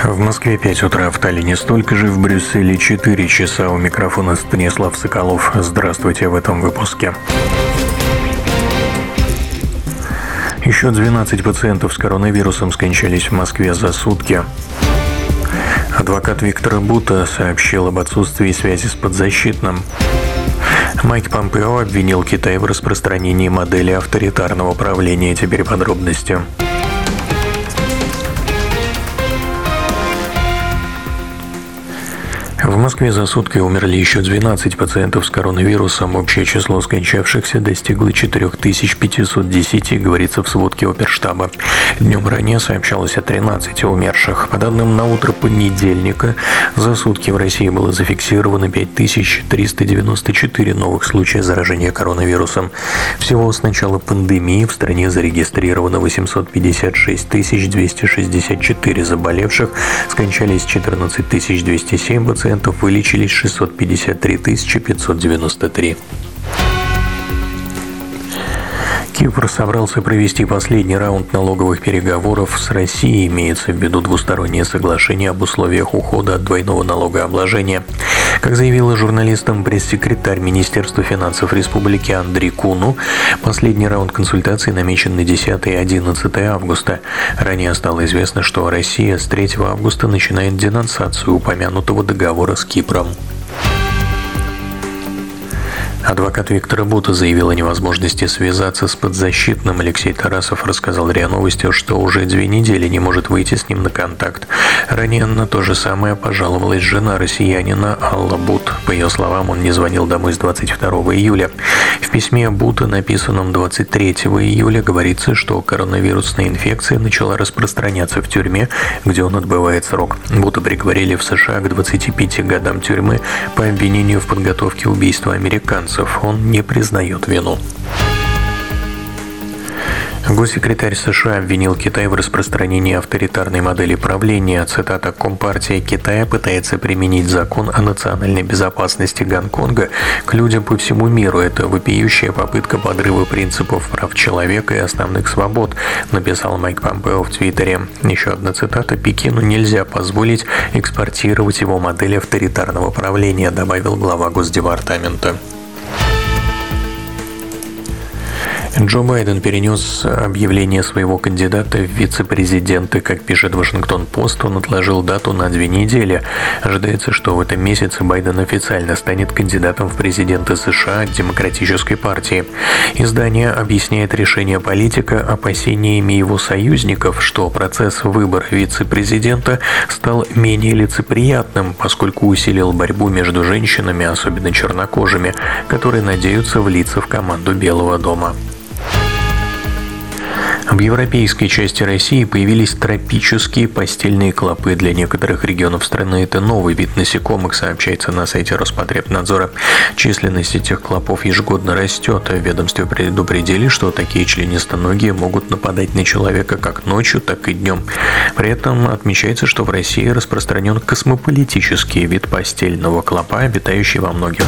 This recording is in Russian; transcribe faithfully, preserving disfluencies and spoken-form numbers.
В Москве пять утра, в Таллине столько же, в Брюсселе четыре часа. У микрофона Станислав Соколов. Здравствуйте в этом выпуске. Еще двенадцать пациентов с коронавирусом скончались в Москве за сутки. Адвокат Виктора Бута сообщил об отсутствии связи с подзащитным. Майк Помпео обвинил Китай в распространении модели авторитарного правления. Теперь подробности. В Москве за сутки умерли еще двенадцать пациентов с коронавирусом. Общее число скончавшихся достигло четыре тысячи пятьсот десять, говорится в сводке оперштаба. Днем ранее сообщалось о тринадцати умерших. По данным на утро понедельника, за сутки в России было зафиксировано пять тысяч триста девяносто четыре новых случая заражения коронавирусом. Всего с начала пандемии в стране зарегистрировано восемьсот пятьдесят шесть тысяч двести шестьдесят четыре заболевших, скончались четырнадцать тысяч двести семь пациентов, вылечились шестьсот пятьдесят три тысячи пятьсот девяносто три. Кипр собрался провести последний раунд налоговых переговоров с Россией. Имеется в виду двустороннее соглашение об условиях ухода от двойного налогообложения. Как заявила журналистам пресс-секретарь Министерства финансов Республики Андрей Куну, последний раунд консультаций намечен на десятое и одиннадцатое августа. Ранее стало известно, что Россия с третьего августа начинает денонсацию упомянутого договора с Кипром. Адвокат Виктора Бута заявил о невозможности связаться с подзащитным. Алексей Тарасов рассказал РИА Новости, что уже две недели не может выйти с ним на контакт. Ранее на то же самое пожаловалась жена россиянина Алла Бут. По ее словам, он не звонил домой с двадцать второго июля. В письме Бута, написанном двадцать третьего июля, говорится, что коронавирусная инфекция начала распространяться в тюрьме, где он отбывает срок. Бута приговорили в США к двадцати пяти годам тюрьмы по обвинению в подготовке убийства американцев. Он не признает вину. Госсекретарь США обвинил Китай в распространении авторитарной модели правления. Цитата: «Компартия Китая пытается применить закон о национальной безопасности Гонконга к людям по всему миру. Это вопиющая попытка подрыва принципов прав человека и основных свобод», написал Майк Помпео в Твиттере. Еще одна цитата: «Пекину нельзя позволить экспортировать его модель авторитарного правления», добавил глава Госдепартамента. Джо Байден перенес объявление своего кандидата в вице-президенты. Как пишет Вашингтон-Пост, он отложил дату на две недели. Ожидается, что в этом месяце Байден официально станет кандидатом в президенты США от Демократической партии. Издание объясняет решение политика опасениями его союзников, что процесс выбора вице-президента стал менее лицеприятным, поскольку усилил борьбу между женщинами, особенно чернокожими, которые надеются влиться в команду Белого дома. В европейской части России появились тропические постельные клопы. Для некоторых регионов страны это новый вид насекомых, сообщается на сайте Роспотребнадзора. Численность этих клопов ежегодно растет. В ведомстве предупредили, что такие членистоногие могут нападать на человека как ночью, так и днем. При этом отмечается, что в России распространен космополитический вид постельного клопа, обитающий во многих